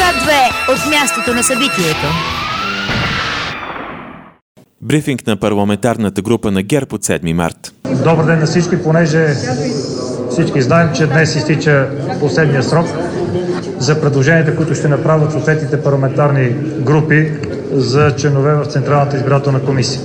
Свят 2 от мястото на събитието. Брифинг на парламентарната група на ГЕРБ от 7 март. Добър ден на всички, понеже всички знаем, че днес изтича последния срок за предложенията, които ще направят съответните парламентарни групи за членове в Централната избирателна комисия.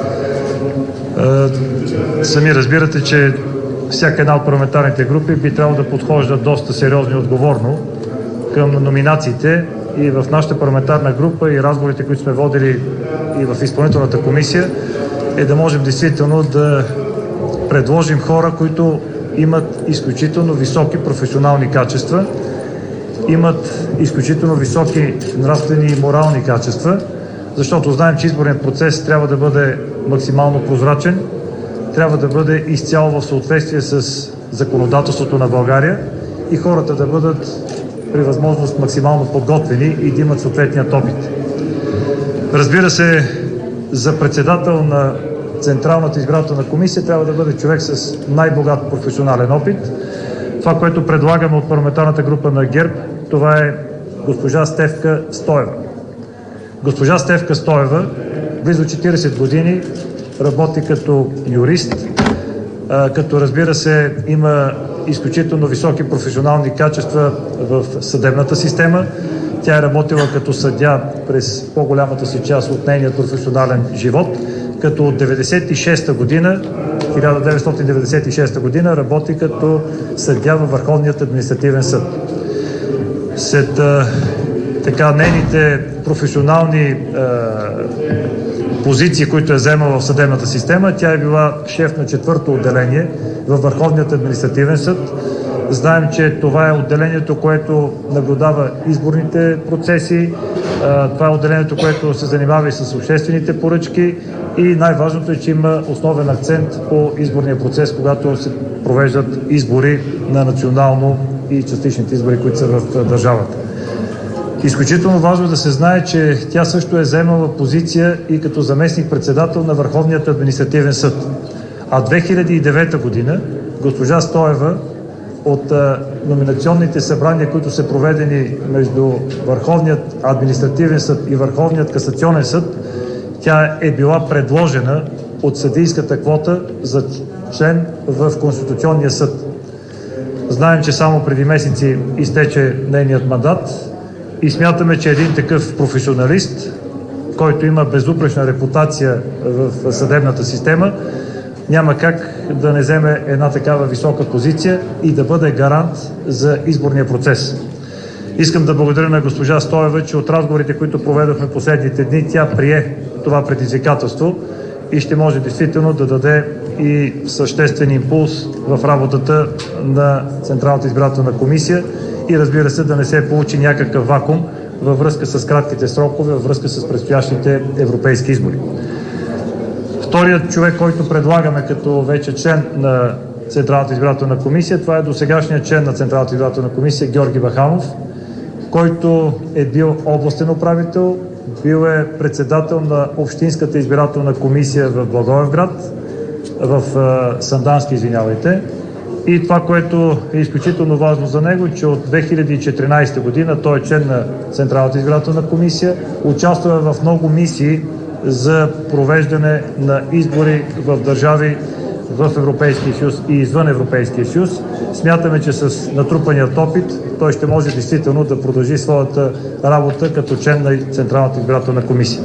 Сами разбирате, че всяка една от парламентарните групи би трябвало да подхожда доста сериозно и отговорно към номинациите и в нашата парламентарна група и разговорите, които сме водили и в изпълнителната комисия, е да можем действително да предложим хора, които имат изключително високи професионални качества, имат изключително високи нравствени и морални качества, защото знаем, че изборният процес трябва да бъде максимално прозрачен, трябва да бъде изцяло в съответствие с законодателството на България и хората да бъдат при възможност максимално подготвени и да имат съответният опит. Разбира се, за председател на Централната избирателна комисия трябва да бъде човек с най-богат професионален опит. Това, което предлагаме от парламентарната група на ГЕРБ, това е госпожа Стефка Стоева. Госпожа Стефка Стоева близо 40 години работи като юрист, като разбира се има изключително високи професионални качества в съдебната система. Тя е работила като съдия през по-голямата си част от нейния професионален живот, като от 1996 година работи като съдия във Върховният административен съд. След нейните професионални позиции, които е вземала в съдебната система, тя е била шеф на 4-то отделение във Върховният административен съд. Знаем, че това е отделението, което наблюдава изборните процеси. Това е отделението, което се занимава и с обществените поръчки. И най-важното е, че има основен акцент по изборния процес, когато се провеждат избори на национално и частичните избори, които са в държавата. Изключително важно е да се знае, че тя също е заемала позиция и като заместник-председател на Върховният административен съд. А 2009 година госпожа Стоева от номинационните събрания, които са проведени между Върховният административен съд и Върховният касационен съд, тя е била предложена от съдийската квота за член в Конституционния съд. Знаем, че само преди месеци изтече нейният мандат и смятаме, че един такъв професионалист, който има безупречна репутация в съдебната система, няма как да не вземе една такава висока позиция и да бъде гарант за изборния процес. Искам да благодаря на госпожа Стоева, че от разговорите, които проведохме последните дни, тя прие това предизвикателство и ще може действително да даде и съществен импулс в работата на Централната избирателна комисия и разбира се да не се получи някакъв вакуум във връзка с кратките срокове, във връзка с предстоящите европейски избори. Вторият човек, който предлагаме като вече член на Централната избирателна комисия, това е досегашният член на Централната избирателна комисия Георги Баханов, който е бил областен управител, бил е председател на Общинската избирателна комисия в Благоевград, в Сандански, извинявайте. И това, което е изключително важно за него, че от 2014 година той е член на Централната избирателна комисия, участва в много мисии за провеждане на избори в държави в Европейския съюз и извън Европейския съюз. Смятаме, че с натрупаният опит той ще може действително да продължи своята работа като член на Централната избирателна комисия.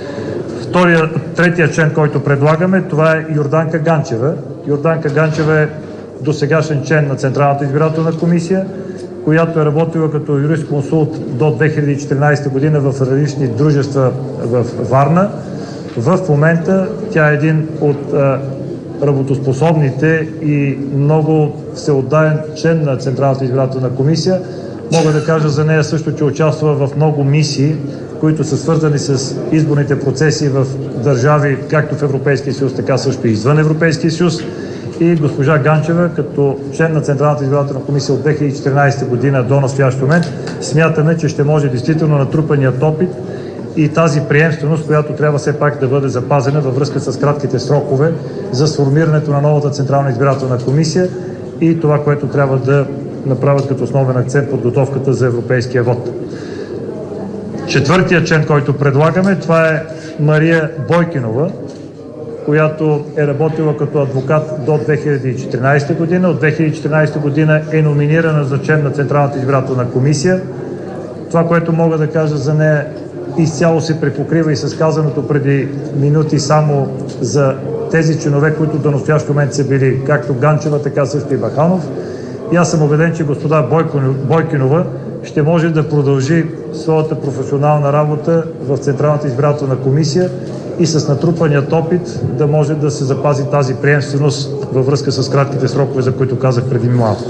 Третия член, който предлагаме, това е Йорданка Ганчева. Йорданка Ганчева е досегашен член на Централната избирателна комисия, която е работила като юрист-консулт до 2014 година в различни дружества в Варна. В момента тя е един от работоспособните и много всеотдаен член на Централната избирателна комисия. Мога да кажа за нея също, че участва в много мисии, които са свързани с изборните процеси в държави, както в Европейския съюз, така също и извън Европейския съюз. И госпожа Ганчева, като член на Централната избирателна комисия от 2014 година до настоящ момент, смятаме, че ще може действително натрупаният опит и тази приемственост, която трябва все пак да бъде запазена във връзка с кратките срокове за сформирането на новата Централна избирателна комисия и това, което трябва да направят като основен акцент подготовката за европейския вод. Четвъртият член, който предлагаме, това е Мария Бойкинова, която е работила като адвокат до 2014 година. От 2014 година е номинирана за член на Централната избирателна комисия. Това, което мога да кажа за нея, изцяло се препокрива и с казаното преди минути само за тези членове, които до настоящ момент са били както Ганчева, така също и Баханов. И аз съм убеден, че господа Бойкинова ще може да продължи своята професионална работа в Централната избирателна комисия и с натрупаният опит да може да се запази тази приемственост във връзка с кратките срокове, за които казах преди малко.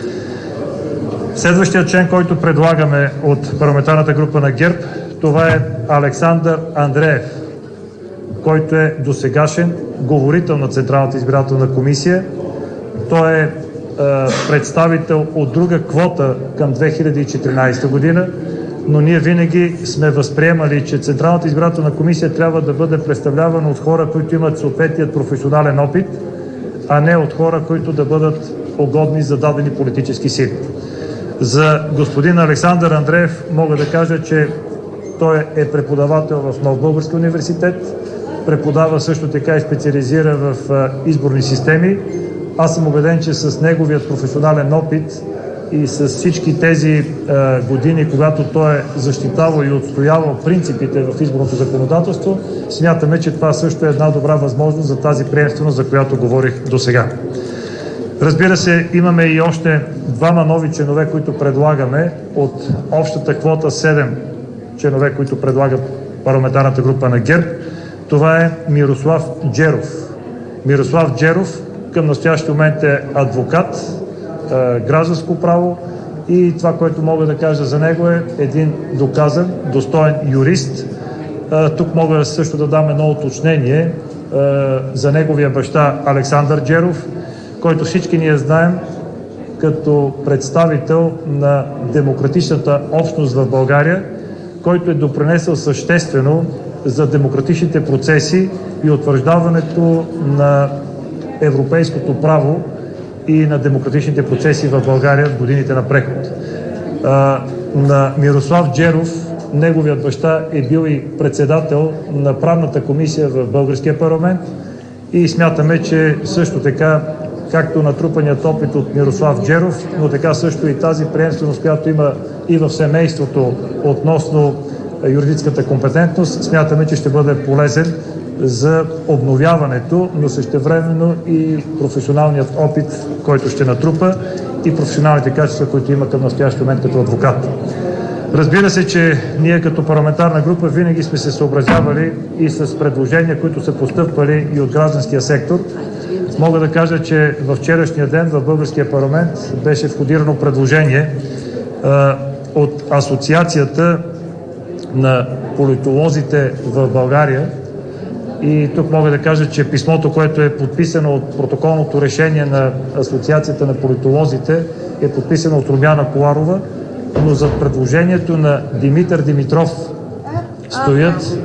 Следващият член, който предлагаме от парламентарната група на ГЕРБ, това е Александър Андреев, който е досегашен говорител на Централната избирателна комисия. Той е представител от друга квота към 2014 година, но ние винаги сме възприемали, че Централната избирателна комисия трябва да бъде представлявана от хора, които имат съответният професионален опит, а не от хора, които да бъдат угодни за дадени политически сили. За господин Александър Андреев мога да кажа, че той е преподавател в Нов български университет, преподава също така и специализира в изборни системи. Аз съм убеден, че с неговият професионален опит и с всички тези години, когато той е защитавал и отстоявал принципите в изборното законодателство, смятаме, че това също е една добра възможност за тази приемственост, за която говорих до сега. Разбира се, имаме и още двама нови членове, които предлагаме от общата квота 7 членове, които предлагат парламентарната група на ГЕРБ. Това е Мирослав Джеров. Мирослав Джеров към настоящия момент е адвокат, гражданско право и това, което мога да кажа за него е един доказан, достоен юрист. Тук мога също да дам едно уточнение за неговия баща Александър Джеров, който всички ние знаем като представител на демократичната общност в България, който е допринесъл съществено за демократичните процеси и утвърждаването на европейското право и на демократичните процеси в България в годините на преход. На Мирослав Джеров, неговият баща е бил и председател на правната комисия в българския парламент и смятаме, че също така, както натрупаният опит от Мирослав Джеров, но така също и тази приемственост, която има и в семейството относно юридическата компетентност, смятаме, че ще бъде полезен за обновяването, но същевременно и професионалният опит, който ще натрупа и професионалните качества, които има към настоящия момент като адвокат. Разбира се, че ние като парламентарна група винаги сме се съобразявали и с предложения, които са постъпвали и от гражданския сектор. Мога да кажа, че във вчерашния ден в българския парламент беше входирано предложение от Асоциацията на политолозите в България. И тук мога да кажа, че писмото, което е подписано от протоколното решение на Асоциацията на политолозите, е подписано от Румяна Коларова, но за предложението на Димитър Димитров стоят...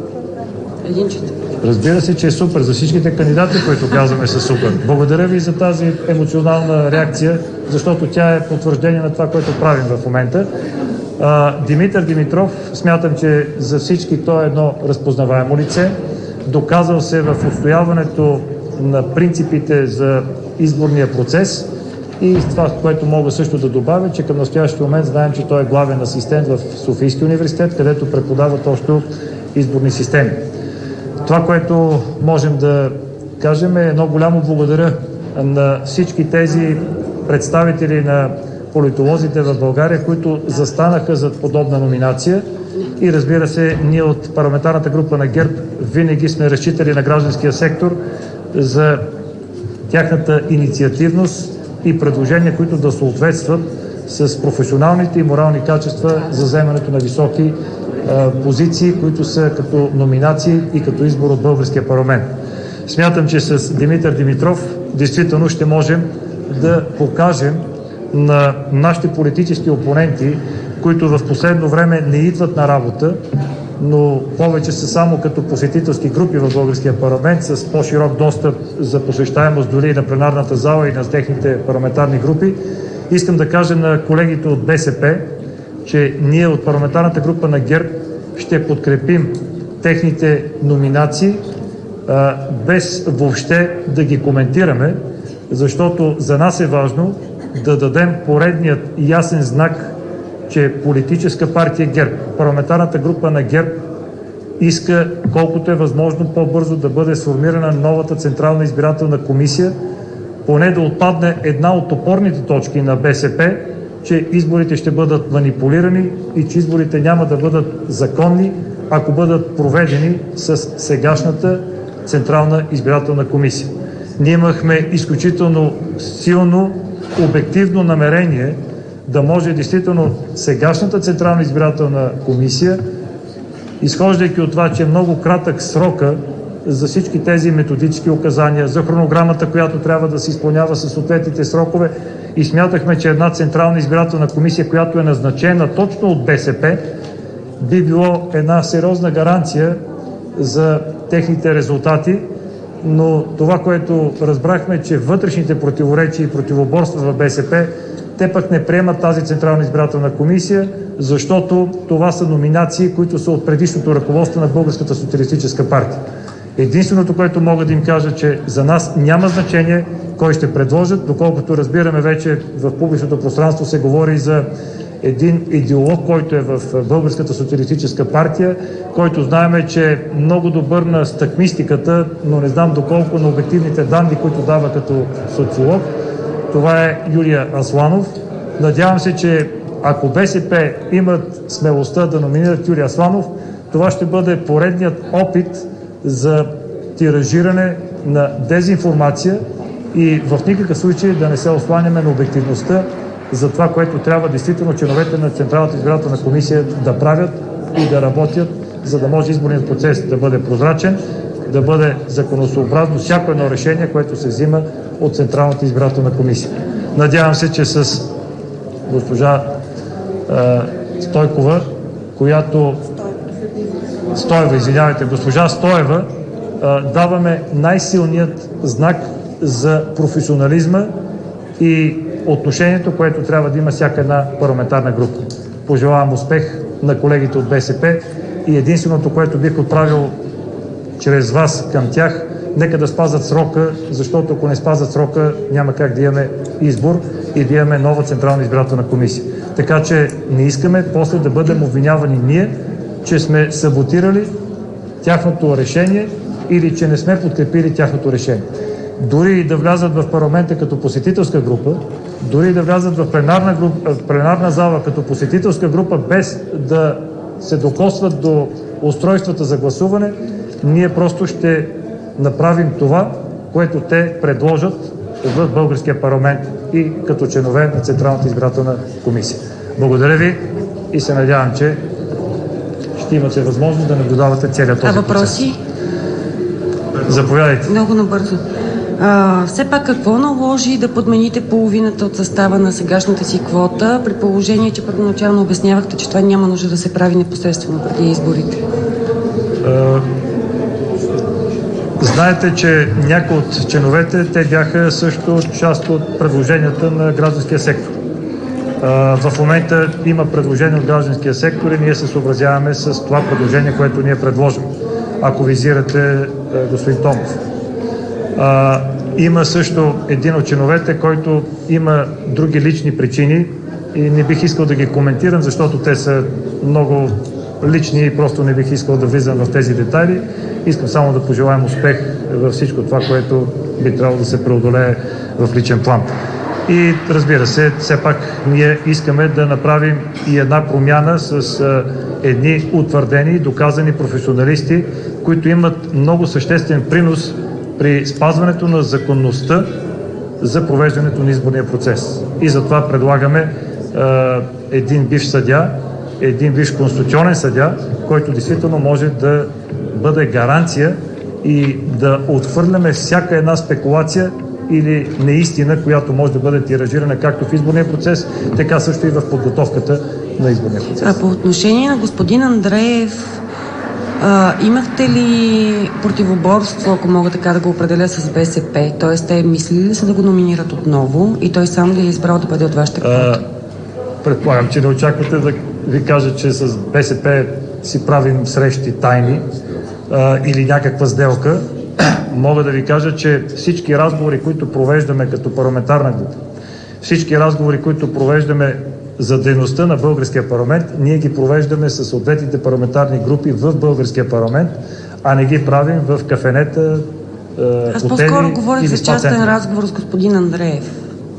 Разбира се, че е супер. За всичките кандидати, които казваме, са супер. Благодаря ви за тази емоционална реакция, защото тя е потвърждение на това, което правим в момента. Димитър Димитров, смятам, че за всички той е едно разпознаваемо лице. Доказал се в отстояването на принципите за изборния процес и това, което мога също да добавя, че към настоящия момент знаем, че той е главен асистент в Софийския университет, където преподава точно изборни системи. Това, което можем да кажем е едно голямо благодаря на всички тези представители на политолозите в България, които застанаха зад подобна номинация. И разбира се, ние от парламентарната група на ГЕРБ винаги сме разчитали на гражданския сектор за тяхната инициативност и предложения, които да съответстват с професионалните и морални качества за вземането на високи позиции, които са като номинации и като избор от българския парламент. Смятам, че с Димитър Димитров действително ще можем да покажем на нашите политически опоненти, които в последно време не идват на работа, но повече са само като посетителски групи в българския парламент с по-широк достъп за посещаемост дори и на пленарната зала и на техните парламентарни групи. Искам да кажа на колегите от БСП, че ние от парламентарната група на ГЕРБ ще подкрепим техните номинации, без въобще да ги коментираме, защото за нас е важно да дадем поредният ясен знак, че политическа партия ГЕРБ, парламентарната група на ГЕРБ иска колкото е възможно по-бързо да бъде сформирана новата Централна избирателна комисия, поне да отпадне една от опорните точки на БСП, че изборите ще бъдат манипулирани и че изборите няма да бъдат законни, ако бъдат проведени с сегашната Централна избирателна комисия. Ние имахме изключително силно обективно намерение да може действително сегашната Централна избирателна комисия, изхождайки от това, че е много кратък срока за всички тези методически указания, за хронограмата, която трябва да се изпълнява със съответните срокове, и смятахме, че една Централна избирателна комисия, която е назначена точно от БСП, би било една сериозна гаранция за техните резултати, но това, което разбрахме, че вътрешните противоречия и противоборства в БСП, те пък не приемат тази Централна избирателна комисия, защото това са номинации, които са от предишното ръководство на Българската социалистическа партия. Единственото, което мога да им кажа, че за нас няма значение кой ще предложат, доколкото разбираме вече в публичното пространство се говори за един идеолог, който е в Българската социалистическа партия, който знаеме, че е много добър на стъкмистиката, но не знам доколко на обективните данни, които дава като социолог. Това е Юлия Асланов. Надявам се, че ако БСП имат смелостта да номинират Юлия Асланов, това ще бъде поредният опит за тиражиране на дезинформация и в никакъв случай да не се осланяме на обективността за това, което трябва действително членовете на Централната избирателна комисия да правят и да работят, за да може изборният процес да бъде прозрачен, да бъде законосъобразно всяко едно решение, което се взима от Централната избирателна комисия. Надявам се, че с госпожа Стойкова, която госпожа Стоева, даваме най-силният знак за професионализма и отношението, което трябва да има всяка една парламентарна група. Пожелавам успех на колегите от БСП и единственото, което бих отправил чрез вас към тях, нека да спазват срока, защото ако не спазват срока, няма как да имаме избор и да имаме нова Централна избирателна комисия. Така че не искаме после да бъдем обвинявани ние, че сме саботирали тяхното решение или че не сме подкрепили тяхното решение. Дори и да влязат в парламента като посетителска група, дори и да влязат в пленарна зала като посетителска група, без да се докосват до устройствата за гласуване, ние просто ще направим това, което те предложат в българския парламент и като членове на Централната избирателна комисия. Благодаря ви и се надявам, че ще имате възможност да наблюдавате целият този процес. Въпроси? Заповядайте. Много набързо. Все пак какво наложи да подмените половината от състава на сегашната си квота, при положение, че първоначално обяснявахте, че това няма нужда да се прави непосредствено преди изборите? Знаете, че някои от членовете, те бяха също част от предложенията на гражданския сектор. В момента има предложение от гражданския сектор и ние се съобразяваме с това предложение, което ние предложим. Ако визирате господин Томов. Има също един от членовете, който има други лични причини и не бих искал да ги коментирам, защото те са много лични и просто не бих искал да влизам в тези детайли. Искам само да пожелаем успех във всичко това, което би трябвало да се преодолее в личен план. И разбира се, все пак ние искаме да направим и една промяна с едни утвърдени, доказани професионалисти, които имат много съществен принос при спазването на законността за провеждането на изборния процес. И затова предлагаме един бивш съдия, един бивш конституционен съдия, който действително може да бъде гаранция и да отхвърляме всяка една спекулация или неистина, която може да бъде тиражирана както в изборния процес, така също и в подготовката на изборния процес. А по отношение на господин Андреев, имахте ли противоборство, ако мога така да го определя, с БСП? Тоест, те мислили ли са да го номинират отново и той сам ли е избрал да бъде от вашата квота? Предполагам, че не очаквате ви кажа, че с БСП си правим срещи тайни или някаква сделка. Мога да ви кажа, че всички разговори, които провеждаме като парламентарна група, всички разговори, които провеждаме за дейността на българския парламент, ние ги провеждаме с съответните парламентарни групи в българския парламент, а не ги правим в кафенета, Аз по-скоро говорих за частен разговор с господин Андреев.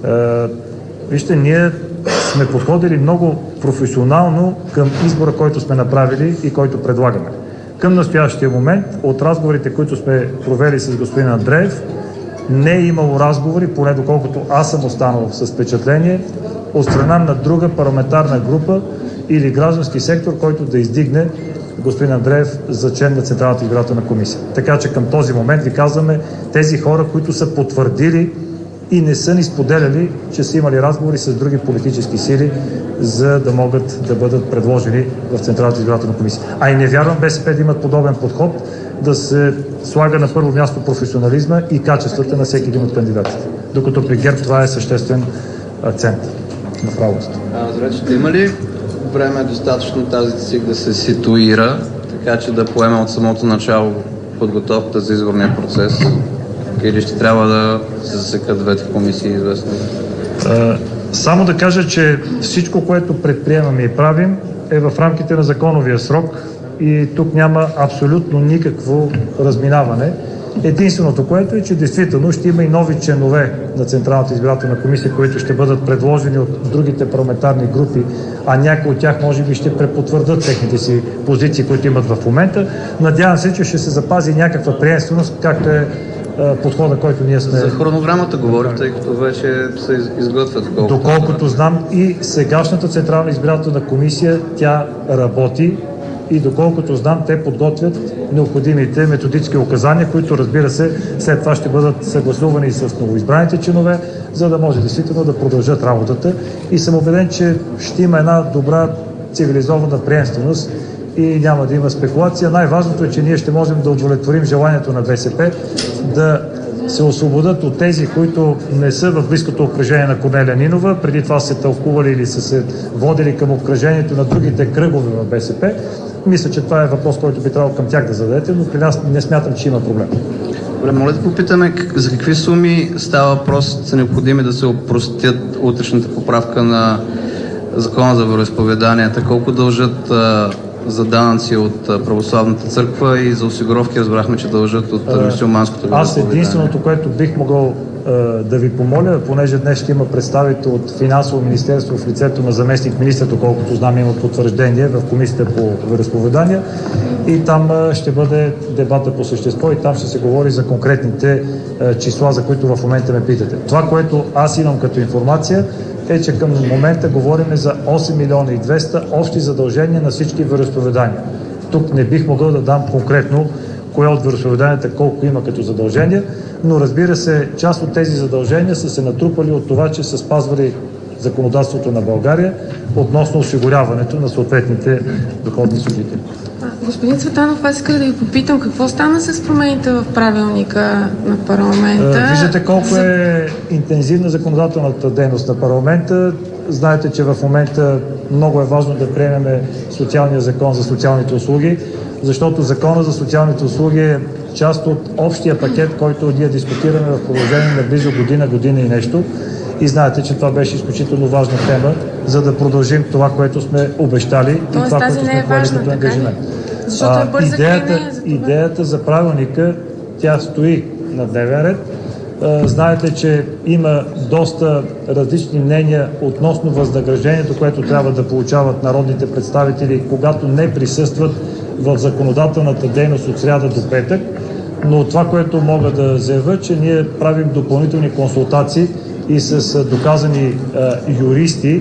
Вижте, ние сме подходили много професионално към избора, който сме направили и който предлагаме. Към настоящия момент, от разговорите, които сме провели с господин Андреев, не е имало разговори, поне доколкото аз съм останал с впечатление, от страна на друга парламентарна група или граждански сектор, който да издигне господин Андреев за член на Централната избирателна комисия. Така че към този момент ви казваме тези хора, които са потвърдили и не са ни споделяли, че са имали разговори с други политически сили, за да могат да бъдат предложени в Централната избирателна комисия. А и не вярвам БСП да имат подобен подход, да се слага на първо място професионализма и качествата на всеки един от кандидатите. Докато при ГЕРБ това е съществен акцент в работата. Добре, ще има ли време достатъчно тази ЦИК да се ситуира, така че да поеме от самото начало подготовката за изборния процес? Или ще трябва да се засекат двете комисии известно? Само да кажа, че всичко, което предприемаме и правим, е в рамките на законовия срок и тук няма абсолютно никакво разминаване. Единственото, което е, че действително ще има и нови членове на Централната избирателна комисия, които ще бъдат предложени от другите парламентарни групи, а някои от тях може би ще препотвърдат техните си позиции, които имат в момента. Надявам се, че ще се запази някаква приемственост, както е подхода, който ние сме... За хронограмата говорим, тъй като вече се изготвят. Доколкото знам и сегашната Централна избирателна комисия, тя работи и доколкото знам, те подготвят необходимите методически указания, които, разбира се, след това ще бъдат съгласувани с новоизбраните чинове, за да може действително да продължат работата. И съм убеден, че ще има една добра цивилизована приемственост и няма да има спекулация. Най-важното е, че ние ще можем да удовлетворим желанието на БСП да се освободят от тези, които не са в близкото обкръжение на Корнелия Нинова. Преди това са тълкували или са се водили към обкръжението на другите кръгове в БСП. Мисля, че това е въпрос, който би трябвало към тях да зададете, но при нас не смятам, че има проблем. Добре, моля да попитаме за какви суми става въпрос, са необходими да се опростят утрешната поправка на Закона за вероизповеданията, колко дължат за данъци от православната църква и за осигуровки разбрахме, че дължат от мюсюлманското вероизповедание. Аз единственото, което бих могъл да ви помоля, понеже днес ще има представител от Финансово министерство в лицето на заместник министър, доколкото знам има потвърждение в Комисията по вероизповедания и там ще бъде дебата по същество и там ще се говори за конкретните числа, за които в момента ме питате. Това, което аз имам като информация, е, че към момента говорим за 8 милиона и 200 общи задължения на всички вероизповедания. Тук не бих могъл да дам конкретно кое от вероизповеданията колко има като задължения, но разбира се, част от тези задължения са се натрупали от това, че са спазвали законодателството на България относно осигуряването на съответните доходни служители. Господин Цветанов, аз исках да ви попитам какво стана с промените в правилника на парламента. Виждате колко е интензивна законодателната дейност на парламента. Знаете, че в момента много е важно да приемем социалния закон за социалните услуги, защото закона за социалните услуги е част от общия пакет, който ние дискутираме в продължение на близо година и нещо. И знаете, че това беше изключително важна тема, за да продължим това, което сме обещали и това, което сме поели като ангажимент. Защото е бърза идеята за правилника, тя стои на дневен ред. Знаете, че има доста различни мнения относно възнаграждението, което трябва да получават народните представители, когато не присъстват в законодателната дейност от сряда до петък. Но това, което мога да заявя, че ние правим допълнителни консултации и с доказани юристи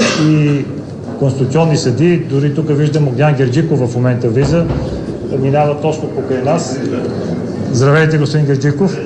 и конституционни съдии. Дори тук виждам Огнян Герджиков в момента влиза, минава точно покрай нас. Здравейте, господин Герджиков.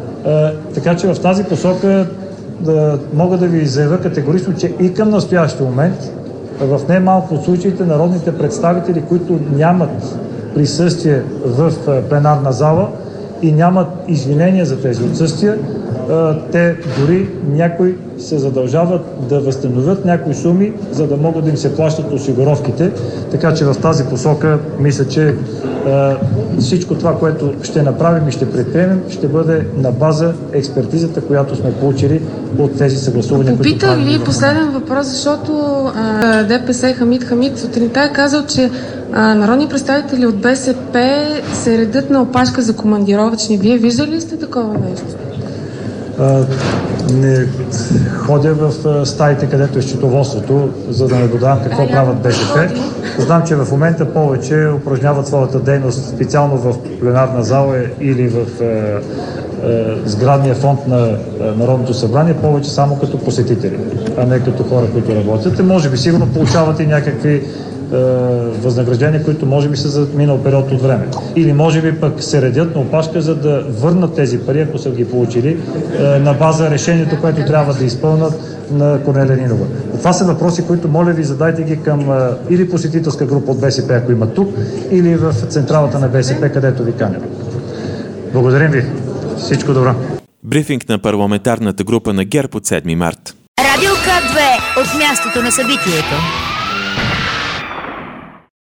Така че в тази посока мога да ви заявя категорично, че и към настоящия момент в немалко от случаите народните представители, които нямат присъствие в пленарна зала и нямат извинения за тези отсъствия, те дори някои се задължават да възстановят някои суми, за да могат да им се плащат осигуровките. Така че в тази посока мисля, че всичко това, което ще направим и ще предприемем, ще бъде на база експертизата, която сме получили от тези съгласувания. Попитах ли последен въпрос, защото ДПС Хамид Хамид сутринта е казал, че народни представители от БСП се редят на опашка за командировъчни. Вие виждали ли сте такова нещо? Не ходя в стаите, където е счетоводството, за да наблюдавам какво правят БСП. Знам, че в момента повече упражняват своята дейност специално в пленарна зала или в сградния фонд на Народното събрание, повече само като посетители, а не като хора, които работят. Може би сигурно получават и някакви възнаграждения, които може би са за минал период от време. Или може би пък се редят на опашка, за да върнат тези пари, ако са ги получили, на база решението, което трябва да изпълнат на Корнелия Нинова. Това са въпроси, които моля ви задайте ги към или посетителска група от БСП, ако има тук, или в централата на БСП, където ви канят. Благодарим ви. Всичко добро. Брифинг на парламентарната група на ГЕРБ от 7 март. Радио К2 от мястото на събитието.